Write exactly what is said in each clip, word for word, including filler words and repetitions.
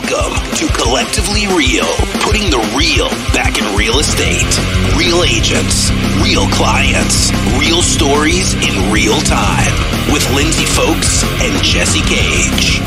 Welcome to Collectively Real, putting the real back in real estate. Real agents, real clients, real stories in real time with Lindsay Folks and Jesse Cage.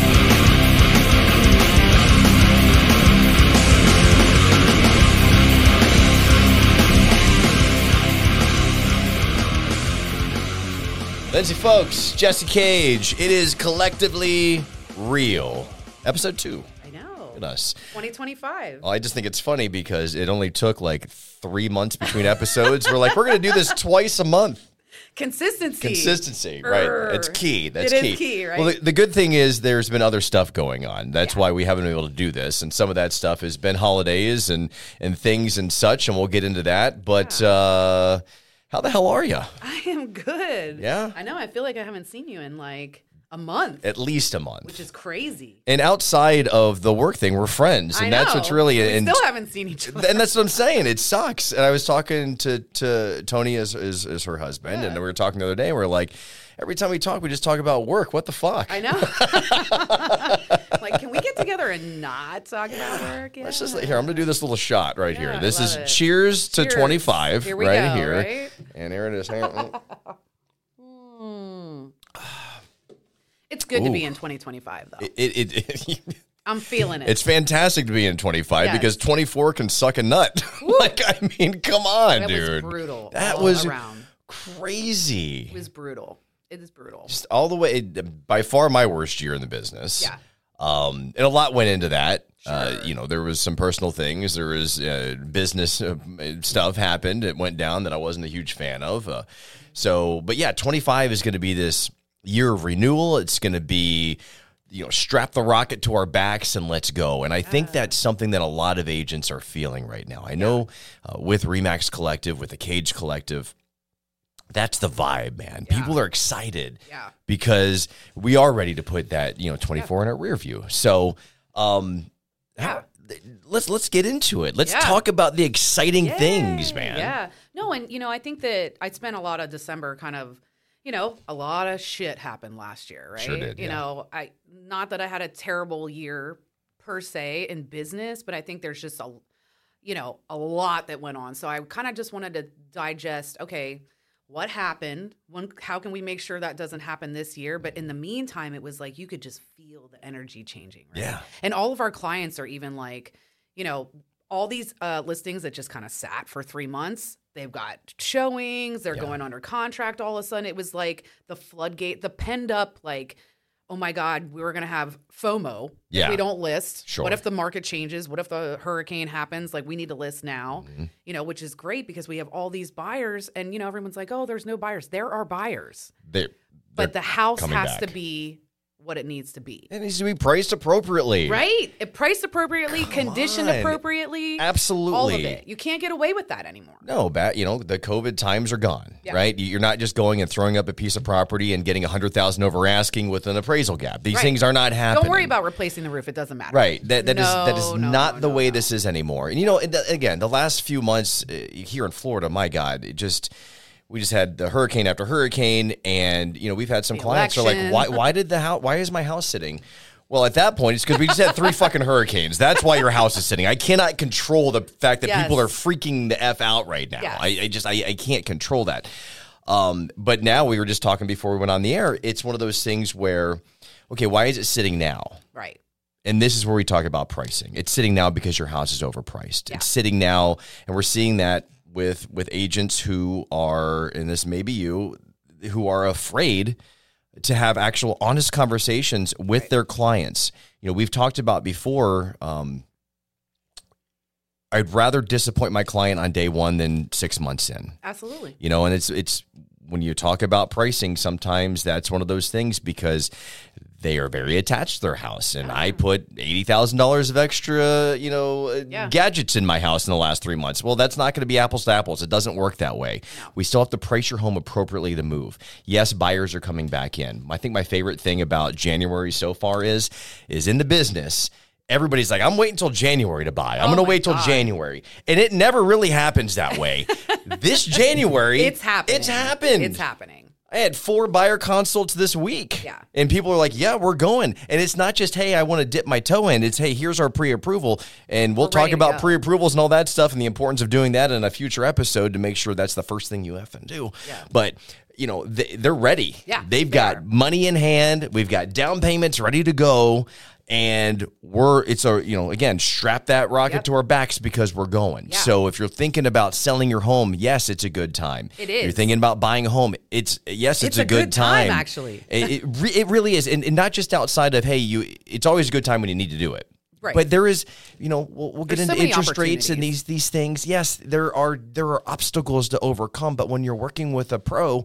Lindsay Folks, Jesse Cage. It is Collectively Real, episode two. I know. Look at us. twenty twenty-five. Well, I just think it's funny because it only took like three months between episodes. We're like, we're going to do this twice a month. Consistency. Consistency, Err. right? It's key. That's it key. It is key, right? Well, the, the good thing is there's been other stuff going on. That's yeah. why we haven't been able to do this. And some of that stuff has been holidays and, and things and such, and we'll get into that. But, yeah. uh... how the hell are you? I am good. Yeah? I know. I feel like I haven't seen you in like a month. At least a month. Which is crazy. And outside of the work thing, we're friends. And I know. that's what's really... We and, still haven't seen each other. And that's what I'm saying. It sucks. And I was talking to, to Tony as, as, as her husband, yeah. and we were talking the other day, and we we're like, every time we talk, we just talk about work. What the fuck? I know. Like, can we get together and not talk about work? Yeah. Let's just, here, I'm going to do this little shot right yeah, here. This is it. cheers to cheers. twenty-five here we right go, here. Right? And here it is. Hang on. mm. It's good Ooh. to be in twenty twenty-five, though. It, it, it, I'm feeling it. It's fantastic to be in twenty-five yes. because twenty-four can suck a nut. Like, I mean, come on, that dude. That was brutal. That all was around. crazy. It was brutal. It is brutal. Just all the way, by far my worst year in the business. Yeah. Um, and a lot went into that. Sure. Uh, you know, there was some personal things. There was uh, business uh, stuff happened. It went down that I wasn't a huge fan of. Uh, so, but yeah, twenty-five is going to be this year of renewal. It's going to be, you know, strap the rocket to our backs and let's go. And I think uh, that's something that a lot of agents are feeling right now. I know uh, with Remax Collective, with the Cage Collective, that's the vibe, man. Yeah. People are excited yeah. because we are ready to put that, you know, twenty-four yeah. in our rear view. So, um, yeah. how, let's let's get into it. Let's yeah. talk about the exciting Yay. things, man. Yeah. No, and you know, I think that I spent a lot of December kind of, you know, a lot of shit happened last year, right? Sure did, you yeah. know, I not that I had a terrible year per se in business, but I think there's just a, you know, a lot that went on. So I kind of just wanted to digest, okay, what happened? One, how can we make sure that doesn't happen this year? But in the meantime, it was like you could just feel the energy changing. Right? Yeah. And all of our clients are even like, you know, all these uh, listings that just kind of sat for three months, they've got showings, they're yeah. going under contract all of a sudden. It was like the floodgate, the penned up, like, oh my God, we were going to have FOMO. Yeah. If we don't list. Sure. What if the market changes? What if the hurricane happens? Like, we need to list now, mm-hmm. you know, which is great because we have all these buyers and, you know, everyone's like, oh, there's no buyers. There are buyers. They're, they're but the house has back. to be what it needs to be. It needs to be priced appropriately. Right? It priced appropriately, Come conditioned on. appropriately. Absolutely. All of it. You can't get away with that anymore. No, bat, you know, the COVID times are gone, yeah. right? You're not just going and throwing up a piece of property and getting one hundred thousand over asking with an appraisal gap. These right. things are not happening. Don't worry about replacing the roof. It doesn't matter. Right. That, that no, is that is no, not no, the no, way no. this is anymore. And, you know, again, the last few months uh, here in Florida, my God, it just... We just had the hurricane after hurricane, and you know we've had some the clients who are like, "Why? Why did the house? Why is my house sitting?" Well, at that point, it's because we just had three fucking hurricanes. That's why your house is sitting. I cannot control the fact that yes. people are freaking the f out right now. Yes. I, I just I, I can't control that. Um, but now we were just talking before we went on the air. It's one of those things where, okay, why is it sitting now? Right. And this is where we talk about pricing. It's sitting now because your house is overpriced. Yeah. It's sitting now, and we're seeing that with with agents who are, and this may be you, who are afraid to have actual honest conversations with right. their clients. You know, we've talked about before, um, I'd rather disappoint my client on day one than six months in. Absolutely. You know, and it's it's when you talk about pricing, sometimes that's one of those things because they are very attached to their house. And I put eighty thousand dollars of extra, you know, yeah. gadgets in my house in the last three months. Well, that's not going to be apples to apples. It doesn't work that way. No. We still have to price your home appropriately to move. Yes, buyers are coming back in. I think my favorite thing about January so far is, is in the business, everybody's like, I'm waiting until January to buy. I'm oh going to wait till God. January. And it never really happens that way. This January, it's happening. It's happened. It's happening. I had four buyer consults this week. Yeah. And people are like, yeah, we're going. And it's not just, hey, I want to dip my toe in. It's, hey, here's our pre-approval. And we'll We're talk ready to about go. pre-approvals and all that stuff and the importance of doing that in a future episode to make sure that's the first thing you effing do. Yeah. But, you know, they, they're ready. Yeah, They've they got are. money in hand. We've got down payments ready to go. And we're, it's a, you know, again, strap that rocket Yep. to our backs because we're going. Yeah. So if you're thinking about selling your home, yes, it's a good time. It is. You're thinking about buying a home. It's, yes, it's, It's a good time, actually. it, it, re- it really is. And, and not just outside of, hey, you, it's always a good time when you need to do it. Right. But there is, you know, we'll, we'll get There's so into many interest rates and opportunities. these, these things. Yes, there are, there are obstacles to overcome, but when you're working with a pro,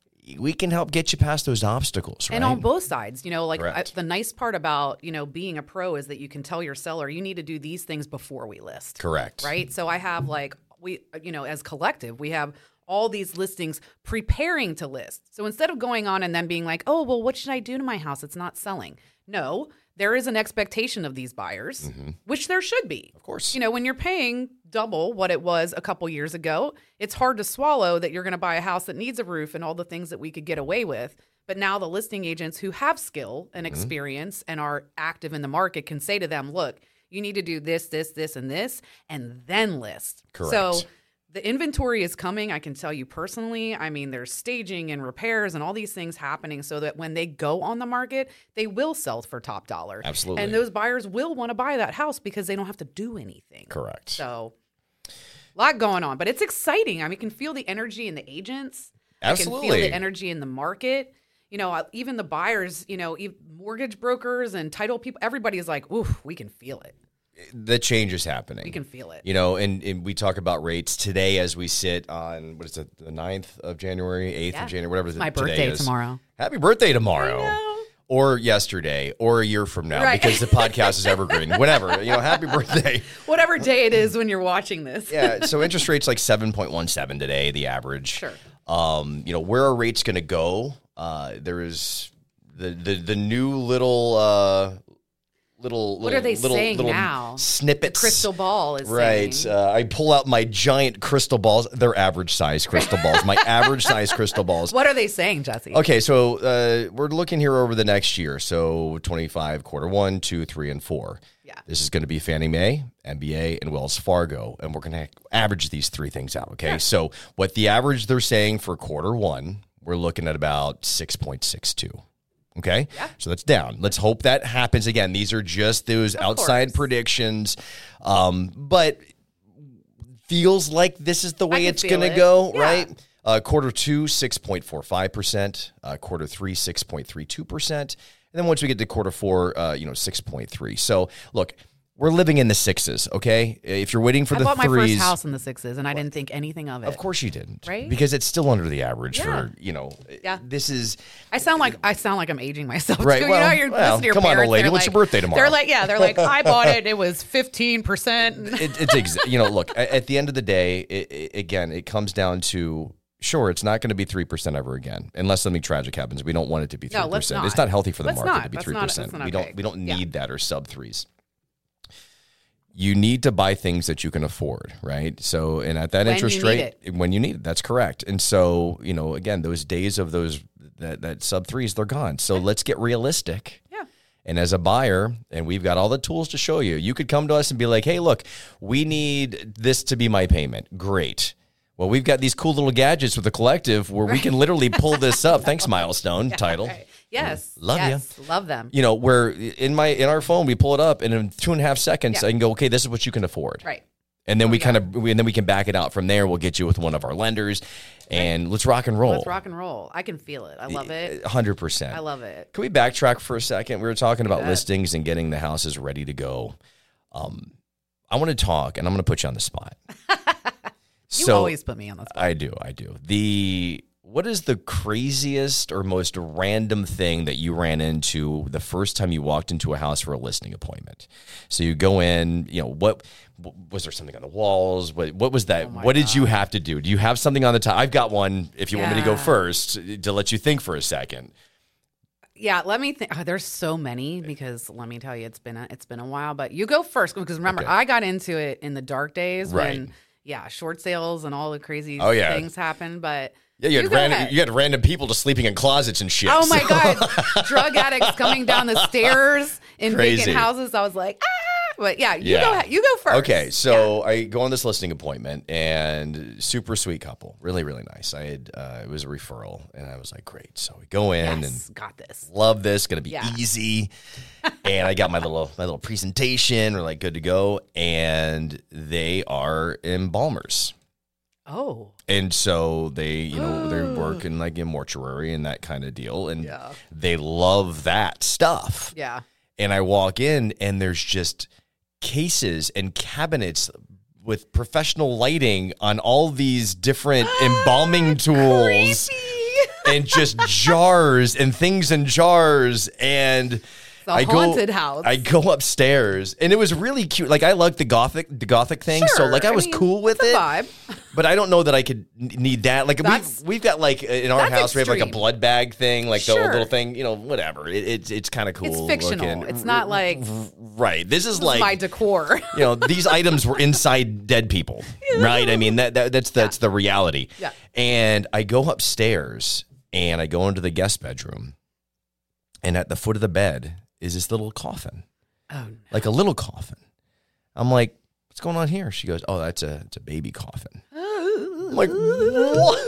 we can help get you past those obstacles, right? And on both sides, you know, like I, Correct. the nice part about, you know, being a pro is that you can tell your seller, you need to do these things before we list. Correct. Right. So I have like, we, you know, as collective, we have all these listings preparing to list. So instead of going on and then being like, oh, well, what should I do to my house? It's not selling. No, there is an expectation of these buyers, which there should be. Of course. You know, when you're paying double what it was a couple years ago, it's hard to swallow that you're going to buy a house that needs a roof and all the things that we could get away with. But now the listing agents who have skill and experience and are active in the market can say to them, look, you need to do this, this, this, and this, and then list. Correct. So the inventory is coming. I can tell you personally. I mean, there's staging and repairs and all these things happening so that when they go on the market, they will sell for top dollar. Absolutely. And those buyers will want to buy that house because they don't have to do anything. Correct. So a lot going on, but it's exciting. I mean, you can feel the energy in the agents. I can Absolutely. feel the energy in the market. You know, uh, even the buyers, you know, ev- mortgage brokers and title people, everybody is like, ooh, we can feel it. The change is happening. We can feel it. You know, and, and we talk about rates today as we sit on, what is it, the ninth of January, eighth Yeah. of January, whatever It's the, my today birthday is. tomorrow. Happy birthday tomorrow. I know. Or yesterday, or a year from now, Right. because the podcast is evergreen. Whenever, you know, happy birthday. Whatever day it is when you're watching this. Yeah, so interest rates like seven point one seven today, the average. Sure. Um, you know, where are rates going to go? Uh, there is the, the, the new little, uh, little, What little, are they little, saying little now? snippets. Crystal ball is Right. saying. Uh, I pull out my giant crystal balls. They're average size crystal balls. My average size crystal balls. What are they saying, Jesse? Okay, so uh, we're looking here over the next year. So twenty-five, quarter one, two, three, and four. Yeah. This is going to be Fannie Mae, M B A, and Wells Fargo, and we're going to average these three things out. Okay, so what the average they're saying for quarter one, we're looking at about six point six two. Okay, Yeah. so that's down. Let's hope that happens again. These are just those outside course. predictions, um, but feels like this is the way can it's feel going to it. go, Yeah. right? Uh, quarter two, six point four five percent. Uh, quarter three, six point three two percent. And then once we get to quarter four, uh, you know, six point three. So look, we're living in the sixes, okay? If you're waiting for I the bought my threes. first house in the sixes, and I didn't think anything of it. Of course you didn't. Right? Because it's still under the average Yeah. for, you know, Yeah. this is... I sound like I sound like I'm aging myself. Right, Too. well, you know, you're well, listening to your come on, old parents, lady, they're what's like- your birthday tomorrow? They're like, yeah, they're like, I bought it. It was fifteen percent. it, it's exa- you know, look, at, at the end of the day, it, it, again, it comes down to, sure, it's not going to be three percent ever again, unless something tragic happens. We don't want it to be three No, let's percent. not. It's not healthy for the Let's market not. to be That's three not- percent. that's not We okay. don't we don't Yeah. need that or sub threes. You need to buy things that you can afford, right? So, and at that When interest you need rate, when you need it, that's correct. And so, you know, again, those days of those that that sub threes, they're gone. So let's get realistic. Yeah. And as a buyer, and we've got all the tools to show you, you could come to us and be like, hey, look, we need this to be my payment. Great. Well, we've got these cool little gadgets with the collective where we can literally pull this up. Thanks, Milestone title. Right. Yes. Love ya. yes, Love them. You know, where in my in our phone we pull it up, and in two and a half seconds Yeah. I can go, okay, this is what you can afford. Right. And then we yeah. kind of, and then we can back it out from there. We'll get you with one of our lenders, and let's rock and roll. Let's rock and roll. I can feel it. I love it. Hundred percent. I love it. Can we backtrack for a second? We were talking about bet. listings and getting the houses ready to go. Um, I want to talk, and I'm going to put you on the spot. You So- always put me on the spot. I do, I do. The what is the craziest or most random thing that you ran into the first time you walked into a house for a listing appointment? So you go in, you know, what was there something on the walls? What what was that? Oh my what did you have to do? Do you have something on the top? I've got one. If you want me to go Yeah. first, to let you think for a second. Yeah, let me think. Oh, there's so many because let me tell you, it's been a, it's been a while. But you go first because remember, Okay. I got into it in the dark days Right. when yeah, short sales and all the crazy Oh, yeah. things happen. But Yeah, you had, you go random, ahead. you had random people just sleeping in closets and shit. Oh my so- God. Drug addicts coming down the stairs in Crazy. vacant houses. I was like, ah. But yeah, you Yeah. go ahead. You go first. Okay, so I go on this listing appointment, and super sweet couple, really, really nice. I had uh, it was a referral, and I was like, great. So we go in Yes, and got this. love this, gonna be Yeah. easy. And I got my little my little presentation. We're like good to go, and they are embalmers. Oh. And so they, you know, they work in like a mortuary and that kind of deal, and Yeah. they love that stuff. Yeah. And I walk in, and there's just cases and cabinets with professional lighting on all these different embalming tools and just jars and things in jars. And The I haunted go, house. I go upstairs, and it was really cute. Like I like the gothic, the gothic thing, so Sure. like I was I mean, cool with it's it. a vibe. But I don't know that I could n- need that. Like That's- we've we've got like in our that's house we have like a extreme. blood bag thing, like the Sure. little thing, you know, whatever. It, it's it's kind of cool. It's fictional. looking. It's not like Right. This is this like is my decor. you know, these items were inside dead people, right? I mean, that, that that's that's the reality. Yeah. And I go upstairs and I go into the guest bedroom, and at the foot of the bed is this little coffin, Oh, no. like a little coffin. I'm like, what's going on here? She goes, oh, that's a it's a baby coffin. I'm like, what?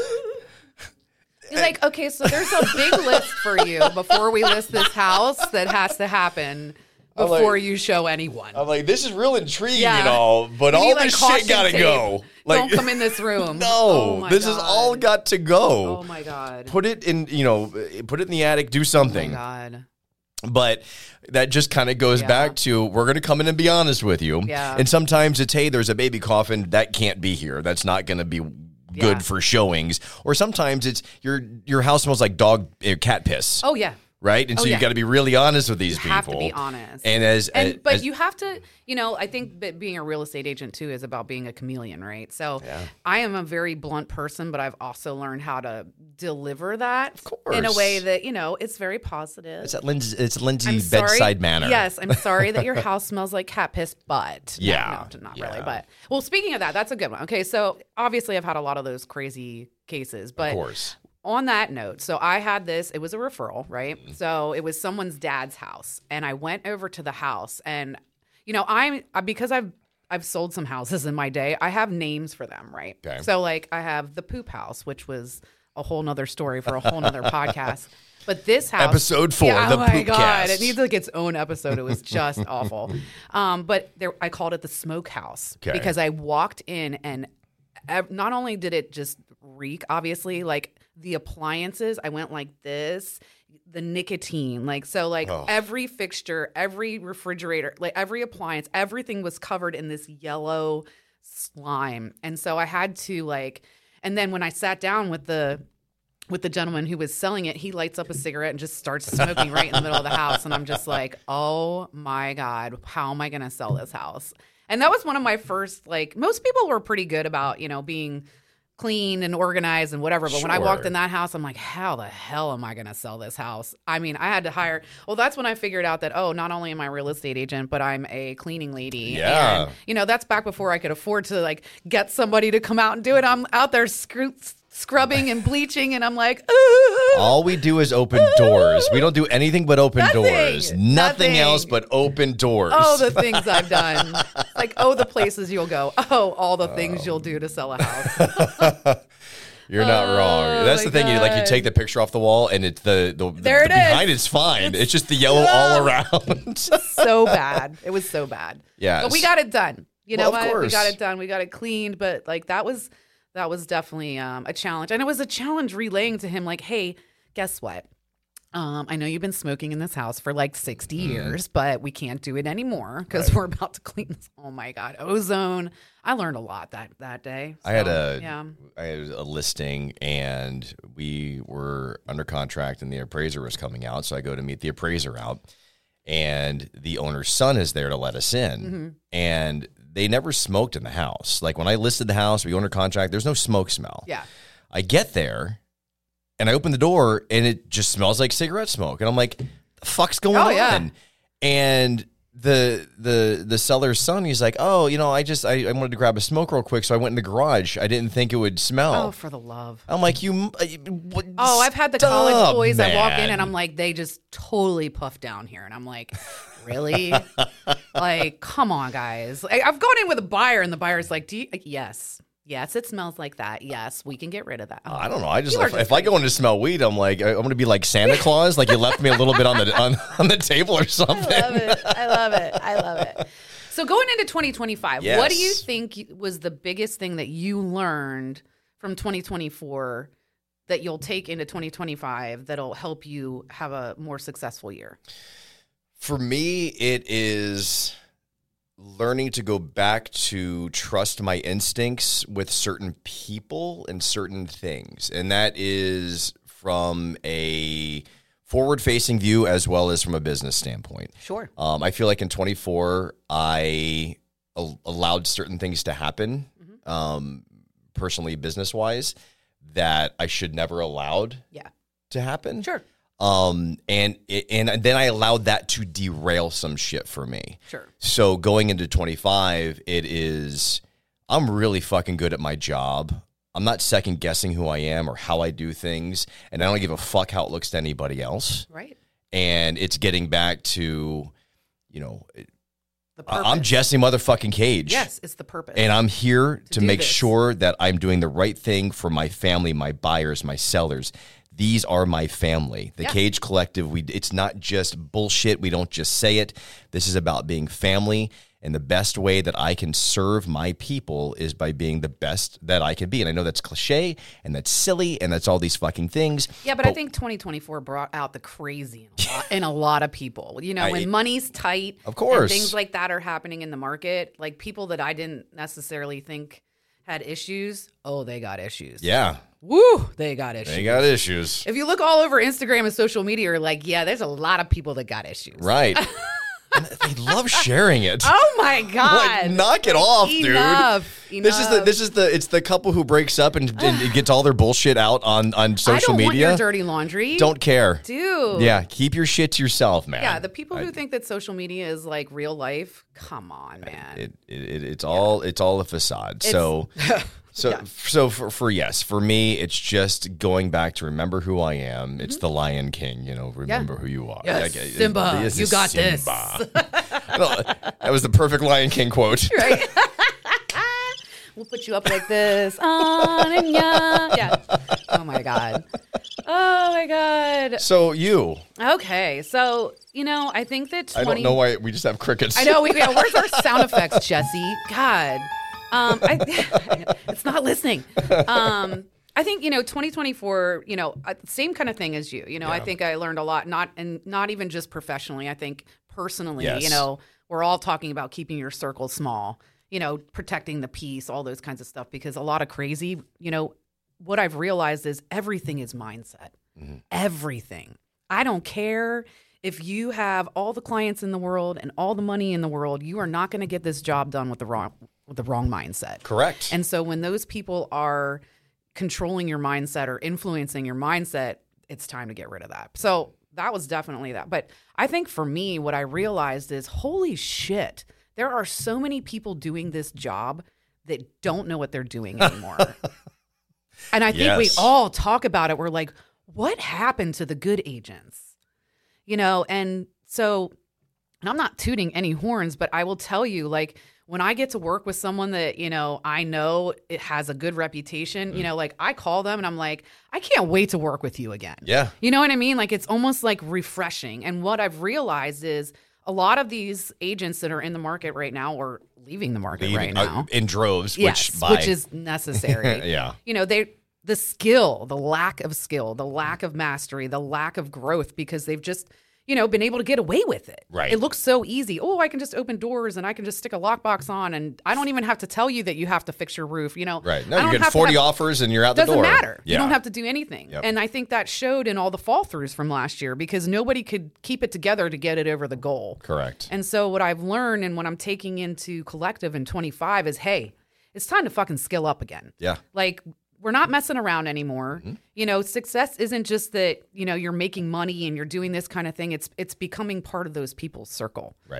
You're like, okay, so there's a big list for you before we list this house that has to happen I'm before like- you show anyone. I'm like, this is real intriguing Yeah. and all, but You all need, like, this shit caution gotta tape. go. Like, Don't come in this room. no, Oh my this is God. all got to go. Oh my God. Put it in, you know, put it in the attic, do Oh my something. God. But that just kind of goes Yeah. back to we're going to come in and be honest with you. Yeah. And sometimes it's, hey, there's a baby coffin that can't be here. That's not going to be good Yeah. for showings. Or sometimes it's your your house smells like dog or cat piss, Oh yeah. right? And oh, so yeah. you got to be really honest with these You people. have to be honest. And as, And as but as- you have to, you know, I think that being a real estate agent too is about being a chameleon, right? So Yeah. I am a very blunt person, but I've also learned how to deliver that Of in a course. way that, you know, it's very positive. it's at Lindsay, it's Lindsay I'm sorry- bedside manner. Yes, I'm sorry that your house smells like cat piss, but no, Yeah, no, not yeah. really. But well, speaking of that, that's a good one. Okay, so obviously I've had a lot of those crazy cases, but Of course. on that note, so I had this, it was a referral, right? Mm-hmm. So it was someone's dad's house. And I went over to the house and, you know, I'm, I- because I've, I've sold some houses in my day, I have names for them, right? Okay. So like I have the poop house, which was a whole nother story for a whole nother podcast. But this house. Episode four, yeah, the oh my poop God. cast. It needs like its own episode. It was just awful. Um, but there, I called it the smokehouse Okay. because I walked in and ev- not only did it just reek, obviously, like the appliances, I went like this, the nicotine, like, so like Oh. every fixture, every refrigerator, like every appliance, everything was covered in this yellow slime. And so I had to like, and then when I sat down with the, with the gentleman who was selling it, he lights up a cigarette and just starts smoking right in the middle of the house. And I'm just like, oh my God, how am I going to sell this house? And that was one of my first, like, most people were pretty good about, you know, being clean and organized and whatever. But when I walked Sure. in that house, I'm like, how the hell am I going to sell this house? I mean, I had to hire, well, that's when I figured out that, oh, not only am I a real estate agent, but I'm a cleaning lady. Yeah. And, you know, that's back before I could afford to, like, get somebody to come out and do it. I'm out there screw- scrubbing and bleaching, and I'm like, ooh. All we do is open doors. We don't do anything but open Nothing. doors. Nothing, Nothing. else but open doors. Oh, the things I've done. Like, oh, the places you'll go. Oh, all the things you'll do to sell a house. You're not Oh, wrong. That's my the thing. You like you God. take the picture off the wall, and it's the the, the, There it the is. behind it's fine. It's, just the yellow all around. So bad. It was so bad. Yes. But we got it done. You know Well, of what? We course. got it done. We got it cleaned. But like that was that was definitely um, a challenge. And it was a challenge relaying to him, like, hey, guess what? Um, I know you've been smoking in this house for like sixty Mm-hmm. years, but we can't do it anymore because we're about to clean this. Oh my God. Ozone. I learned a lot that, that day. I had So, a yeah. I had a listing, and we were under contract, and the appraiser was coming out. So I go to meet the appraiser out, and the owner's son is there to let us in. Mm-hmm. And they never smoked in the house. Like when I listed the house, we go under contract. There's no smoke smell. Yeah. I get there, and I open the door, and it just smells like cigarette smoke. And I'm like, the fuck's going Oh, on? yeah. And the the the seller's son, he's like, oh, you know, I just I, I wanted to grab a smoke real quick, so I went in the garage. I didn't think it would smell. Oh, for the love. I'm like, you. Uh, what, Oh, I've had the stop, college boys that walk in man. and I'm like, they just totally puff down here. And I'm like, really? Like, come on, guys. Like, I've gone in with a buyer and the buyer's like, do you? Like, yes. Yes, it smells like that. Yes, we can get rid of that. I don't know. I just You are if, just if I go in to smell weed, I'm like I'm gonna be like Santa Claus. Like you left me a little bit on the on, on the table or something. I love it. I love it. I love it. So going into twenty twenty-five, Yes. what do you think was the biggest thing that you learned from twenty twenty-four that you'll take into twenty twenty-five that'll help you have a more successful year? For me, it is learning to go back to trust my instincts with certain people and certain things. And that is from a forward-facing view as well as from a business standpoint. Sure. Um, I feel like in twenty-four, I al- allowed certain things to happen, Mm-hmm. um, personally, business-wise, that I should never allowed Yeah. to happen. Sure. Um, and it, and then I allowed that to derail some shit for me. Sure. So going into twenty-five, it is, I'm really fucking good at my job. I'm not second guessing who I am or how I do things. And I don't give a fuck how it looks to anybody else. Right. And it's getting back to, you know, The I- purpose. I'm Jesse motherfucking Cage. Yes, it's the purpose. And I'm here to, do make this. sure that I'm doing the right thing for my family, my buyers, my sellers. These are my family. The Yeah. Cage Collective, we it's not just bullshit. We don't just say it. This is about being family. And the best way that I can serve my people is by being the best that I can be. And I know that's cliche and that's silly and that's all these fucking things. yeah, but, I think twenty twenty-four brought out the crazy in a lot, in a lot of people. You know, when I- money's tight, Of course. and things like that are happening in the market, like people that I didn't necessarily think had issues, oh, they got issues. Yeah, Woo, they got issues. they got issues. If you look all over Instagram and social media, you're like, yeah, there's a lot of people that got issues. Right. And they love sharing it. Oh my God. Like, knock it off, dude. Enough. Enough. This is the this is the it's the couple who breaks up and, and gets all their bullshit out on, on social I don't media. want your dirty laundry. Don't care. Dude. Yeah, keep your shit to yourself, man. Yeah, the people who I- think that social media is like real life, come on, man. it, it, it's all it's all a facade. So so Yeah. so for, for yes, for me, it's just going back to remember who I am. Mm-hmm. It's the Lion King, you know. Remember who you are. Yes, Like, it- Simba, this you is got this. Simba. No, that was the perfect Lion King quote. Right? We'll put you up like this. Ananya. Yeah. Oh my God. Oh my God. So you, Okay. So, you know, I think that twenty I don't know why we just have crickets. I know. We, yeah, where's our sound effects, Jesse? God. Um, I, it's not listening. Um, I think, you know, twenty twenty-four, you know, uh, same kind of thing as you. You know, I Yeah. think I learned a lot, not and not even just professionally. I think personally, Yes. you know, we're all talking about keeping your circle small, you know, protecting the peace, all those kinds of stuff, because a lot of crazy, you know, what I've realized is everything is mindset. Mm-hmm. Everything. I don't care if you have all the clients in the world and all the money in the world, you are not going to get this job done with the wrong with the wrong mindset. Correct. And so when those people are controlling your mindset or influencing your mindset, it's time to get rid of that. So that was definitely that. But I think for me, what I realized is, holy shit, there are so many people doing this job that don't know what they're doing anymore. And I think we Yes. all talk about it. We're like, what happened to the good agents? You know, and so, and I'm not tooting any horns, but I will tell you, like, when I get to work with someone that, you know, I know it has a good reputation, Mm. you know, like I call them and I'm like, I can't wait to work with you again. Yeah. You know what I mean? Like it's almost like refreshing. And what I've realized is a lot of these agents that are in the market right now or leaving the market right Leaving, uh, now. in droves, Yes, which by which is necessary. yeah. You know, they the skill, the lack of skill, the lack of mastery, the lack of growth because they've just, you know, been able to get away with it. Right. It looks so easy. Oh, I can just open doors and I can just stick a lockbox on and I don't even have to tell you that you have to fix your roof, you know. Right. No, I you don't get have to forty have- offers and you're out the doesn't door. matter. Yeah. You don't have to do anything. Yep. And I think that showed in all the fall throughs from last year because nobody could keep it together to get it over the goal. Correct. And so what I've learned and what I'm taking into Collective in twenty-five is, hey, it's time to fucking skill up again. Yeah. Like we're not messing around anymore. Mm-hmm. You know, success isn't just that, you know, you're making money and you're doing this kind of thing. It's it's becoming part of those people's circle. Right.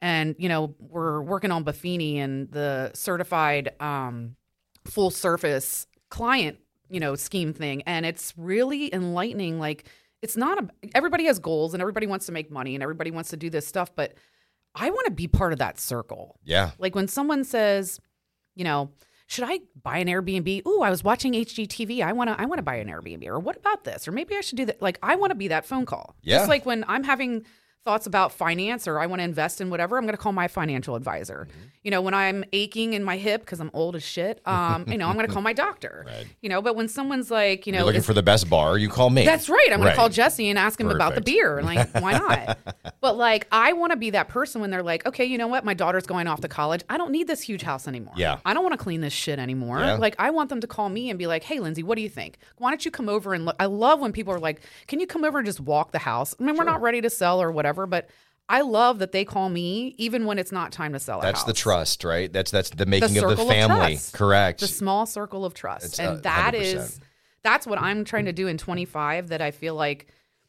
And, you know, we're working on Buffini and the certified um, full service client, you know, scheme thing. And it's really enlightening. Like, it's not, a, everybody has goals and everybody wants to make money and everybody wants to do this stuff, but I want to be part of that circle. Yeah. Like when someone says, you know, should I buy an Airbnb? Ooh, I was watching H G T V. I want to I want to buy an Airbnb. Or what about this? Or maybe I should do that. Like, I want to be that phone call. Yeah. Just like when I'm having thoughts about finance or I want to invest in whatever, I'm going to call my financial advisor. Mm-hmm. You know, when I'm aching in my hip because I'm old as shit, um, you know, I'm going to call my doctor. Right. You know, but when someone's like, you know, you're looking for the best bar, you call me. That's right. I'm going right. to call Jesse and ask him Perfect. about the beer. Like, why not? But like, I want to be that person when they're like, okay, you know what? My daughter's going off to college. I don't need this huge house anymore. Yeah. I don't want to clean this shit anymore. Yeah. Like, I want them to call me and be like, hey, Lindsay, what do you think? Why don't you come over and look? I love when people are like, can you come over and just walk the house? I mean, Sure. we're not ready to sell or whatever, but I love that they call me even when it's not time to sell a That's house. the trust, right? That's that's the making The of the circle of family. trust. Correct. The small circle of trust. It's, and uh, that one hundred percent. is, that's what I'm trying to do in twenty-five, that I feel like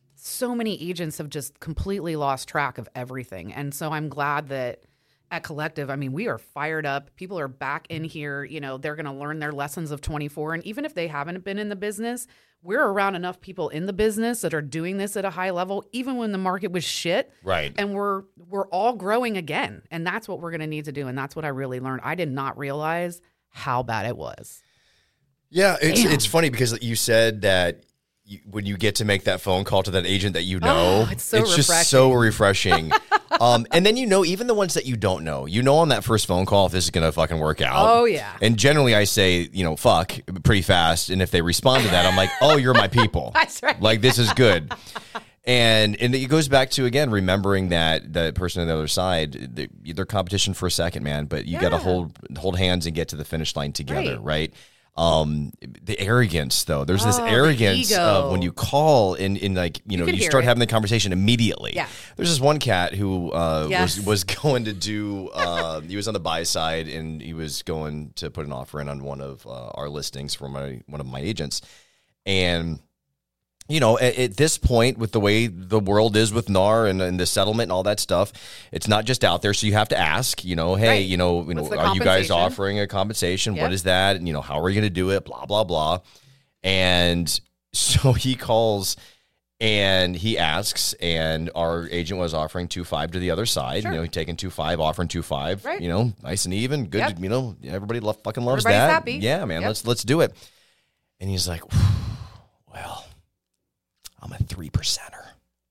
so many agents have just completely lost track of everything. And so I'm glad that at Collective, I mean, we are fired up. People are back in here. You know, they're going to learn their lessons of twenty-four. And even if they haven't been in the business, we're around enough people in the business that are doing this at a high level, even when the market was shit. Right. And we're we're all growing again. And that's what we're going to need to do. And that's what I really learned. I did not realize how bad it was. Yeah, it's Damn. it's funny because you said that you, when you get to make that phone call to that agent that you know, Oh, it's so just so refreshing. um, and then you know, even the ones that you don't know, you know on that first phone call if this is going to fucking work out. Oh, yeah. And generally I say, you know, fuck pretty fast. And if they respond to that, I'm like, oh, you're my people. That's right. Like, this is good. And and it goes back to, again, remembering that the person on the other side, they're, they're competition for a second, man, but you Yeah. got to hold hold hands and get to the finish line together, Right. right? Um, the arrogance, though, there's this Oh, the arrogance ego. of when you call and in like you, You know can you hear start it. having the conversation immediately. Yeah. There's this one cat who uh, Yes. was was going to do. Uh, he was on the buy side and he was going to put an offer in on one of uh, our listings for my one of my agents, and. You know, at, at this point, with the way the world is with N A R and, and the settlement and all that stuff, it's not just out there. So you have to ask, you know, hey, Right. you know, you know, What's the are you guys compensation? offering a compensation? Yep. What is that? And, you know, how are you going to do it? Blah, blah, blah. And so he calls and he asks, and our agent was offering two five to the other side. Sure. You know, taking two five, offering two five. Right. You know, nice and even, good. Yep. You know, everybody lo- fucking loves Everybody's that. happy. Yeah, man. Yep. Let's let's do it. And he's like, well. I'm a three percenter.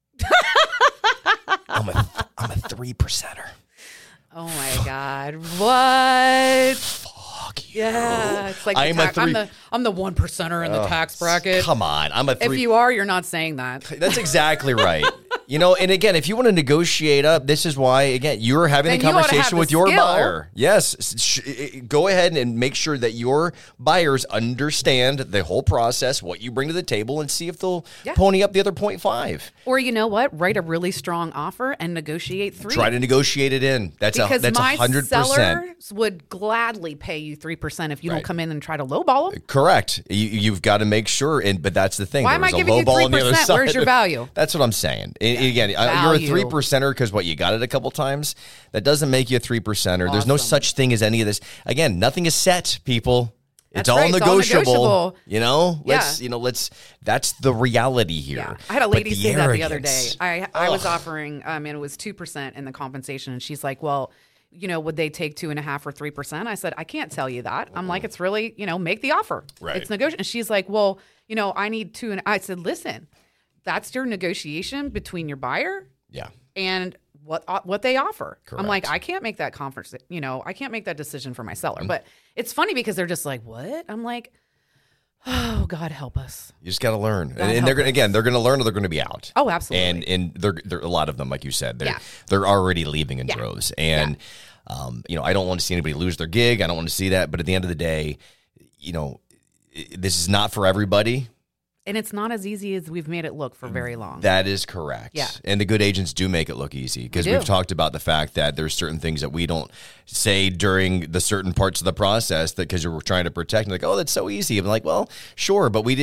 I'm a I'm a three percenter. Oh my God. What? Fuck you. Yeah. It's like the I'm a tax, I'm three- the I'm the one percenter in the Oh, tax bracket. Come on, I'm a If three. you are, you're not saying that. That's exactly right. You know, and again, if you want to negotiate up, this is why, again, you're having Then a you ought to have conversation the with your skill. buyer. Yes. Sh- Go ahead and make sure that your buyers understand the whole process, what you bring to the table, and see if they'll Yeah. pony up the other point five. Or you know what? Write a really strong offer and negotiate three. Try to negotiate it in. That's a because that's a my hundred percent. sellers would gladly pay you three percent if you Right. don't come in and try to lowball them. Correct. You, you've got to make sure, and but that's the thing. Why There am I was a giving low you ball on the other three percent? side. Where's your value? That's what I'm saying. And again, uh, you're a Value. three percenter because what you got it a couple times. That doesn't make you a three percenter. There's no Awesome. such thing as any of this. Again, nothing is set, people. It's That's all, right, it's all negotiable, negotiable. You know, let's Yeah. you know, let's. That's the reality here. Yeah, I had a But lady say that the other day. arrogance- I I was Ugh. offering, um, and it was two percent in the compensation, and she's like, "Well, you know, would they take two and a half or three percent?" I said, "I can't tell you that." I'm like, "It's really, you know, make the offer. Right. It's negotiable." And she's like, "Well, you know, I need two." And I said, "Listen, that's your negotiation between your buyer Yeah. and what uh, what they offer." I'm like, Correct. I can't make that conference. You know, I can't make that decision for my seller. Mm-hmm. But it's funny because they're just like, "What?" I'm like, "Oh, God help us." You just got to learn, and, God and they're help gonna us. again, they're going to learn, or they're going to be out. Oh, absolutely. And and they're they're a lot of them, like you said, they're Yeah. they're already leaving in Yeah. droves. And um, you know, I don't want to see anybody lose their gig. I don't want to see that. But at the end of the day, you know, i- this is not for everybody. And it's not as easy as we've made it look for very long. That is correct. Yeah. And the good agents do make it look easy because We do. we've talked about the fact that there's certain things that we don't say during the certain parts of the process that because we're trying to protect. And like, oh, that's so easy. I'm like, well, sure, but we didn't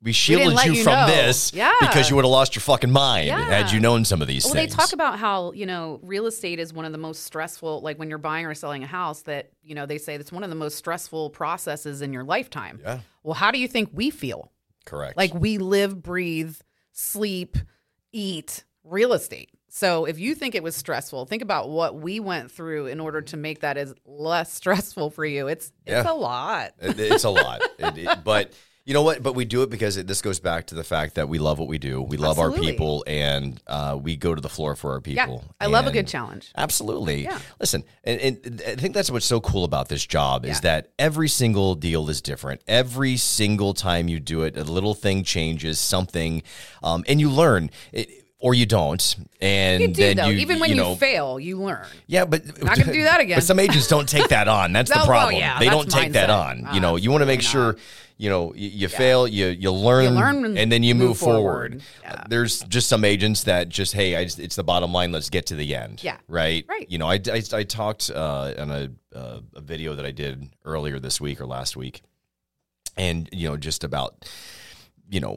we shielded let you, you from know. this Yeah. because you would have lost your fucking mind Yeah. had you known some of these Well, things. they talk about how, you know, real estate is one of the most stressful, like when you're buying or selling a house, that, you know, they say it's one of the most stressful processes in your lifetime. Yeah. Well, how do you think we feel? Correct. Like we live, breathe, sleep, eat real estate. So if you think it was stressful, think about what we went through in order to make that as less stressful for you. It's it's Yeah. a lot. It- it's a lot. It- it- but you know what? But we do it because it, this goes back to the fact that we love what we do. We love Absolutely. our people, and uh, we go to the floor for our Yeah, people. I love a And- good challenge. Absolutely. Yeah. Listen, and, and I think that's what's so cool about this job is Yeah. that every single deal is different. Every single time you do it, a little thing changes something, um, and you learn. It, or you don't, and You do, then though. you Even when you you, know, fail, you learn. yeah, but Not gonna do that again. But some agents don't take that on. That's No, the well, problem. yeah, they that's don't take that mindset. on. You know, you want to make Absolutely sure, you know, you, you fail, you you learn, You learn and then you move, move forward. forward. Yeah. Uh, there's just some agents that just, hey, I just, it's the bottom line. Let's get to the end. Yeah. Right. Right. You know, I, I, I talked uh, on a uh, a video that I did earlier this week or last week, and you know, just about, you know,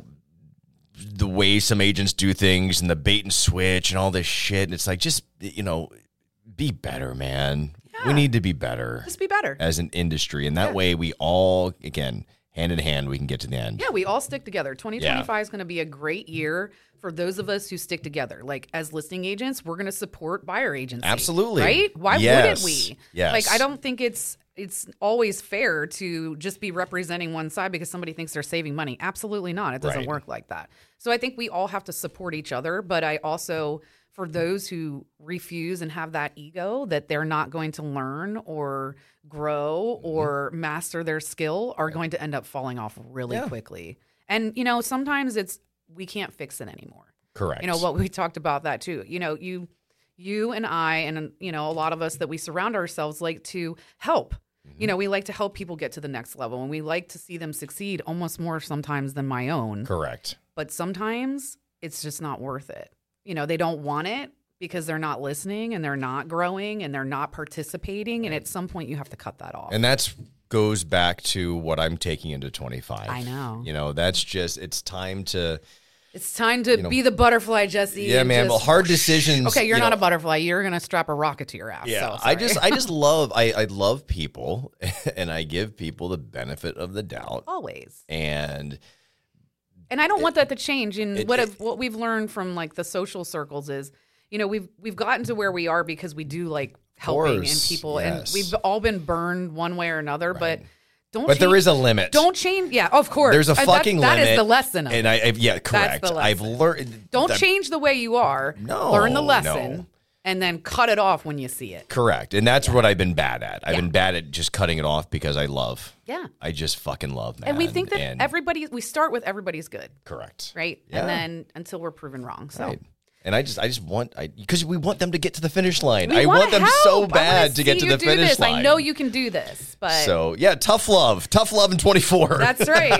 the way some agents do things and the bait and switch and all this shit. And it's like, just, you know, be better, man. We Yeah. need to be better Just be better. as an industry. And that Yeah. way we all, again, hand in hand, we can get to the end. Yeah, we all stick together. twenty twenty-five is going to be a great year for those of us who stick together. Like as listing agents, we're going to support buyer agency. Absolutely. Right? Why Yes. wouldn't we? Yes. Like I don't think it's it's always fair to just be representing one side because somebody thinks they're saving money. Absolutely not. It doesn't Right. work like that. So I think we all have to support each other, but I also for those who refuse and have that ego that they're not going to learn or grow Mm-hmm. or master their skill are going to end up falling off really Yeah. quickly. And, you know, sometimes it's we can't fix it anymore. Correct. You know, what we talked about that too. You know, you you and I and, you know, a lot of us that we surround ourselves like to help. Mm-hmm. You know, we like to help people get to the next level and we like to see them succeed almost more sometimes than my own. Correct. But sometimes it's just not worth it. You know, they don't want it because they're not listening and they're not growing and they're not participating. And at some point you have to cut that off. And that's goes back to what I'm taking into twenty-five. I know. You know, that's just, it's time to, It's time to You know, be the butterfly, Jesse. yeah, and man, just- but hard decisions. Okay, you're you not know, a butterfly. You're gonna strap a rocket to your ass. Yeah, so I sorry. just, I just love, I, I love people, and I give people the benefit of the doubt, always. and And I don't want that to change. And it- what it- if, what we've learned from like the social circles is, you know, we've we've gotten to where we are because we do like helping and course, people, yes. and we've all been burned one way or another. But don't. but there change- is a limit. Don't change. Yeah, of course. There's a Uh, that- fucking that limit. is the lesson of and it. I, I've, yeah, correct. the I've lesson. learned. Don't that- change the way you are. No, Learn the lesson no. and then cut it off when you see it. Correct, and that's what I've been bad at. I've Yeah. been bad at just cutting it off because I love. Yeah. I just fucking love, man. And we think that and- everybody, we start with everybody's good, correct, right? Yeah. And then until we're proven wrong. So Right. And I just, I just want, I because we want them to get to the finish line. we I wanna want them help. so I wanna bad to get see to you the do finish this. line. I know you can do this, but So yeah, tough love, tough love in twenty-four. that's right.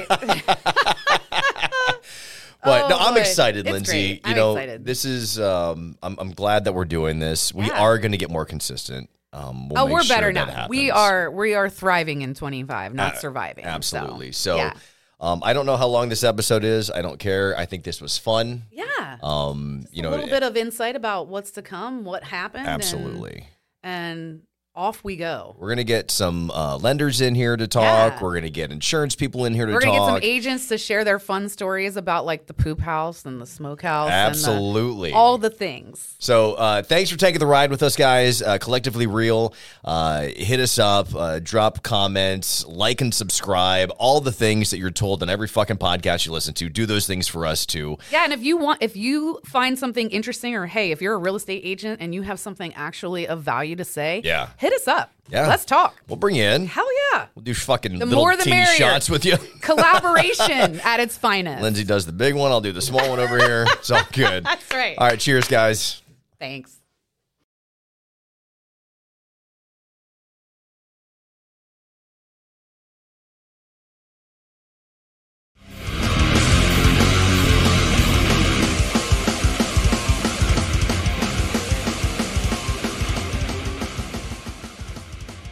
But Oh, no, I'm boy. excited, It's Lindsay. great. You I'm know, excited. this is. Um, I'm, I'm glad that we're doing this. We Yeah. are going to get more consistent. Um, we'll Oh, make we're sure better that now. We happens. are we are thriving in twenty-five, not Uh, surviving. Absolutely. So, So, yeah. um, I don't know how long this episode is. I don't care. I think this was fun. yeah. Um, you a know, little bit of insight about what's to come, what happened. and- absolutely. And, off we go. We're gonna get some uh, lenders in here to talk. Yeah. We're gonna get insurance people in here to We're talk. gonna get some agents to share their fun stories about like the poop house and the smokehouse. Absolutely. And the, all the things. So uh, thanks for taking the ride with us, guys. Uh, Collectively Real. Uh, hit us up. Uh, drop comments. Like and subscribe. All the things that you're told on every fucking podcast you listen to. Do those things for us too. Yeah, and if you want, if you find something interesting, or hey, if you're a real estate agent and you have something actually of value to say, Yeah. hit us up. Yeah. Let's talk. We'll bring you in. Hell yeah. We'll do fucking The little more the teeny merrier. shots with you. Collaboration at its finest. Lindsay does the big one. I'll do the small one over here. It's all good. That's right. All right. Cheers, guys. Thanks.